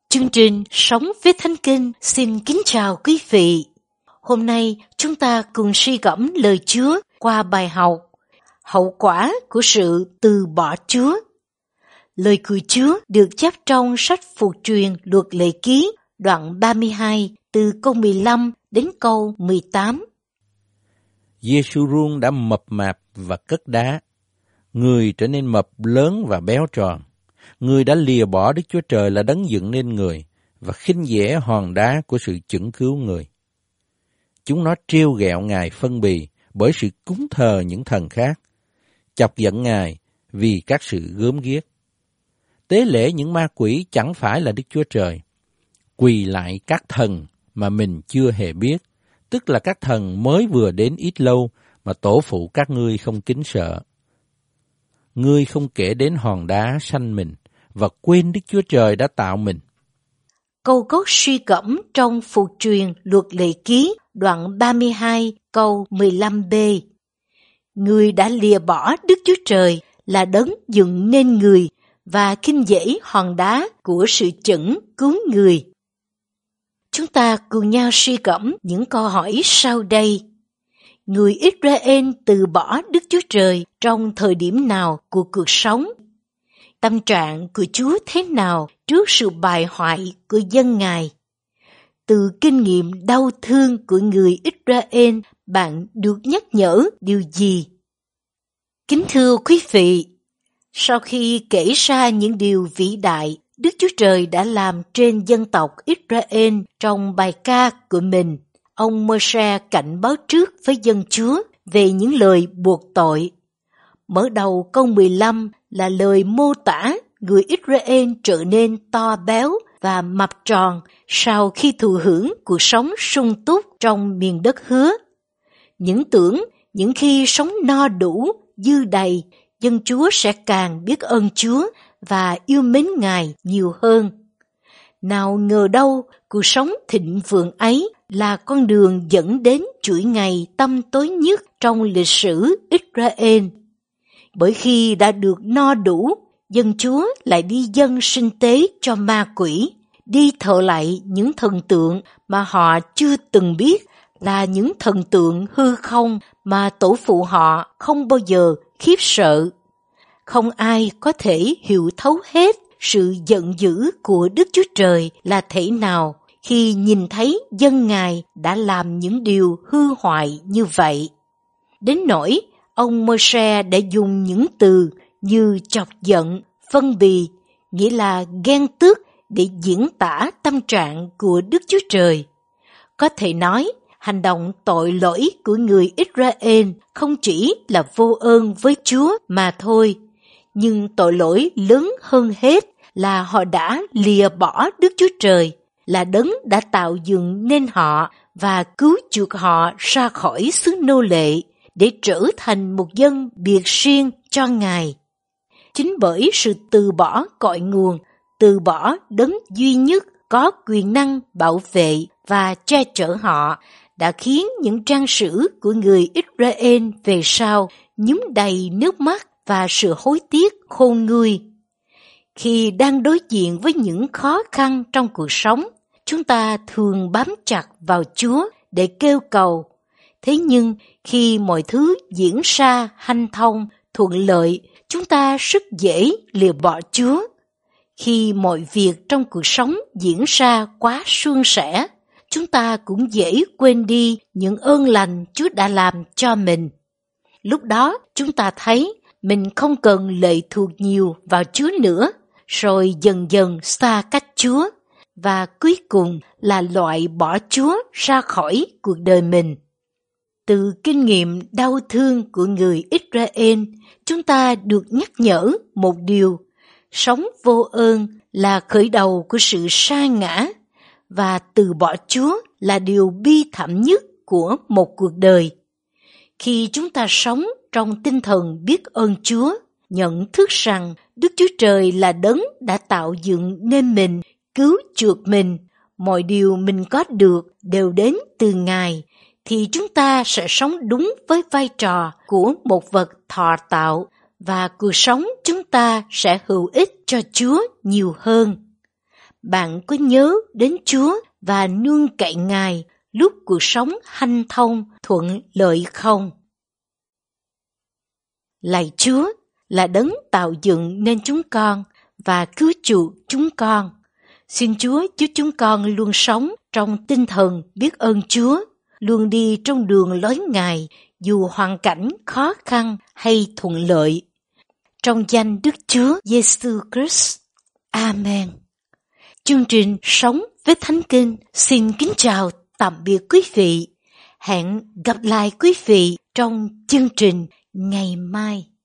Chương trình Sống với Thánh Kinh xin kính chào quý vị. Hôm nay chúng ta cùng suy gẫm lời Chúa qua bài học Hậu quả của sự từ bỏ Chúa. Lời của Chúa được chép trong sách Phục Truyền Luật Lệ Ký, đoạn 32, từ câu 15 đến câu 18. Giê-xu-run đã mập mạp và cất đá. Người trở nên mập lớn và béo tròn. Người đã lìa bỏ Đức Chúa Trời là đấng dựng nên người và khinh dễ hòn đá của sự chẩn cứu người. Chúng nó trêu ghẹo Ngài phân bì bởi sự cúng thờ những thần khác, chọc giận Ngài vì các sự gớm ghiếc. Tế lễ những ma quỷ chẳng phải là Đức Chúa Trời, quỳ lại các thần mà mình chưa hề biết, tức là các thần mới vừa đến ít lâu mà tổ phụ các ngươi không kính sợ. Ngươi không kể đến hòn đá sanh mình và quên Đức Chúa Trời đã tạo mình. Câu gốc suy gẫm trong Phục Truyền Luật Lệ Ký, đoạn 32, câu 15b. Người đã lìa bỏ Đức Chúa Trời là đấng dựng nên người và khinh dễ hòn đá của sự chẩn cứu người. Chúng ta cùng nhau suy gẫm những câu hỏi sau đây. Người Israel từ bỏ Đức Chúa Trời trong thời điểm nào của cuộc sống? Tâm trạng của Chúa thế nào trước sự bại hoại của dân Ngài? Từ kinh nghiệm đau thương của người Israel, bạn được nhắc nhở điều gì? Kính thưa quý vị, sau khi kể ra những điều vĩ đại Đức Chúa Trời đã làm trên dân tộc Israel trong bài ca của mình, ông Môi-se cảnh báo trước với dân Chúa về những lời buộc tội. Mở đầu câu 15 là lời mô tả người Israel trở nên to béo và mập tròn sau khi thụ hưởng cuộc sống sung túc trong miền đất hứa. Những tưởng những khi sống no đủ, dư đầy, dân Chúa sẽ càng biết ơn Chúa và yêu mến Ngài nhiều hơn. Nào ngờ đâu, cuộc sống thịnh vượng ấy là con đường dẫn đến chuỗi ngày tăm tối nhất trong lịch sử Israel. Bởi khi đã được no đủ, dân Chúa lại đi dâng sinh tế cho ma quỷ, đi thờ lạy những thần tượng mà họ chưa từng biết là những thần tượng hư không mà tổ phụ họ không bao giờ khiếp sợ. Không ai có thể hiểu thấu hết sự giận dữ của Đức Chúa Trời là thế nào khi nhìn thấy dân Ngài đã làm những điều hư hoại như vậy. Đến nỗi ông Môi-se đã dùng những từ như chọc giận, phân bì, nghĩa là ghen tức để diễn tả tâm trạng của Đức Chúa Trời. Có thể nói, hành động tội lỗi của người Israel không chỉ là vô ơn với Chúa mà thôi, nhưng tội lỗi lớn hơn hết là họ đã lìa bỏ Đức Chúa Trời, là đấng đã tạo dựng nên họ và cứu chuộc họ ra khỏi xứ nô lệ để trở thành một dân biệt riêng cho Ngài. Chính bởi sự từ bỏ cội nguồn, từ bỏ đấng duy nhất có quyền năng bảo vệ và che chở họ, đã khiến những trang sử của người Israel về sau nhúm đầy nước mắt và sự hối tiếc khôn nguôi. Khi đang đối diện với những khó khăn trong cuộc sống, chúng ta thường bám chặt vào Chúa để kêu cầu. Thế nhưng khi mọi thứ diễn ra hanh thông, thuận lợi, chúng ta rất dễ lìa bỏ Chúa. Khi mọi việc trong cuộc sống diễn ra quá suôn sẻ, chúng ta cũng dễ quên đi những ơn lành Chúa đã làm cho mình. Lúc đó chúng ta thấy mình không cần lệ thuộc nhiều vào Chúa nữa, rồi dần dần xa cách Chúa, và cuối cùng là loại bỏ Chúa ra khỏi cuộc đời mình. Từ kinh nghiệm đau thương của người Israel, chúng ta được nhắc nhở một điều: sống vô ơn là khởi đầu của sự sa ngã, và từ bỏ Chúa là điều bi thảm nhất của một cuộc đời. Khi chúng ta sống trong tinh thần biết ơn Chúa, nhận thức rằng Đức Chúa Trời là đấng đã tạo dựng nên mình, cứu chuộc mình, mọi điều mình có được đều đến từ Ngài, thì chúng ta sẽ sống đúng với vai trò của một vật thọ tạo, và cuộc sống chúng ta sẽ hữu ích cho Chúa nhiều hơn. bạn có nhớ đến Chúa và nương cậy Ngài lúc cuộc sống hanh thông, thuận lợi không? Lạy Chúa là đấng tạo dựng nên chúng con và cứu chuộc chúng con. Xin Chúa giúp chúng con luôn sống trong tinh thần biết ơn Chúa, luôn đi trong đường lối Ngài dù hoàn cảnh khó khăn hay thuận lợi. Trong danh Đức Chúa Giêsu Christ. Amen. Chương trình Sống với Thánh Kinh xin kính chào tạm biệt quý vị. Hẹn gặp lại quý vị trong chương trình ngày mai.